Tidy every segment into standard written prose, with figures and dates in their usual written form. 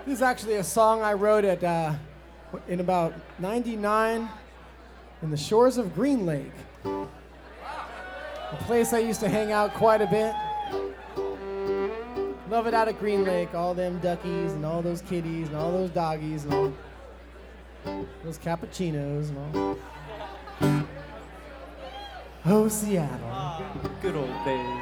This is actually a song I wrote in about '99 in the shores of Green Lake, a place I used to hang out quite a bit. Love it out at Green Lake, all them duckies and all those kitties and all those doggies and all those cappuccinos and all. Oh, Seattle. Good old days.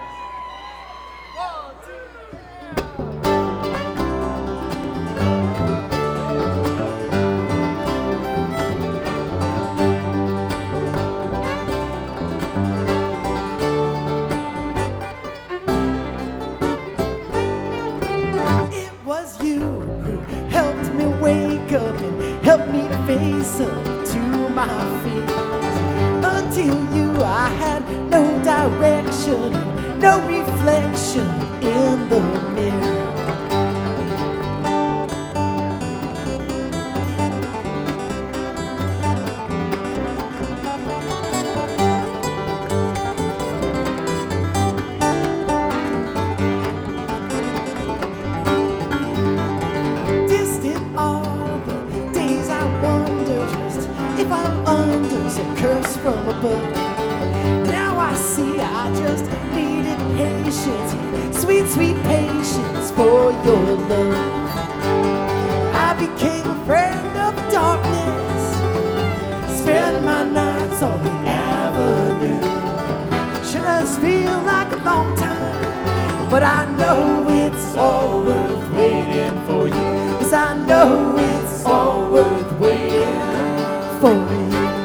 Help me face up to my fears. Until you, I had no direction, no reflection in the mirror. From above. Now I see I just needed patience, sweet, sweet patience for your love. I became a friend of darkness, spend my nights on the avenue. Sure does feel like a long time, but I know it's all worth waiting for you. Yes, I know it's all worth waiting for you.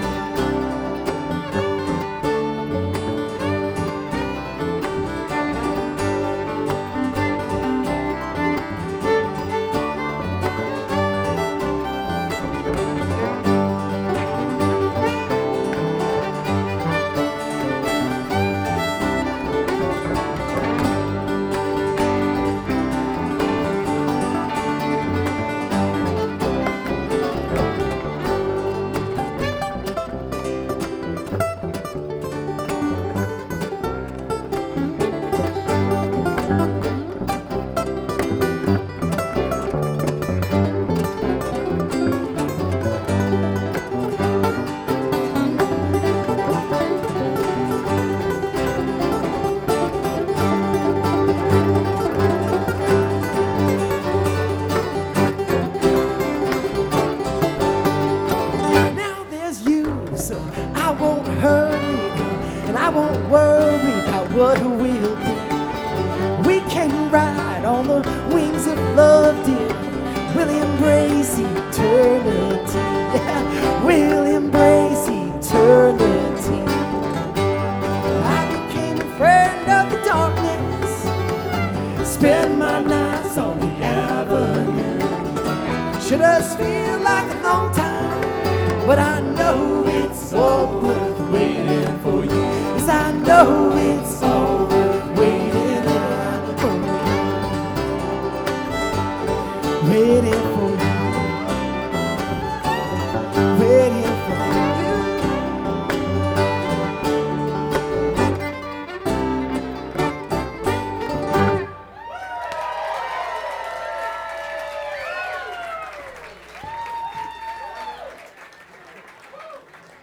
What will be. We can ride on the wings of love, dear. We'll embrace eternity. Yeah, we'll embrace eternity. I became a friend of the darkness, spend my nights on the avenue. Should us feel like a long time, but I know it's all worth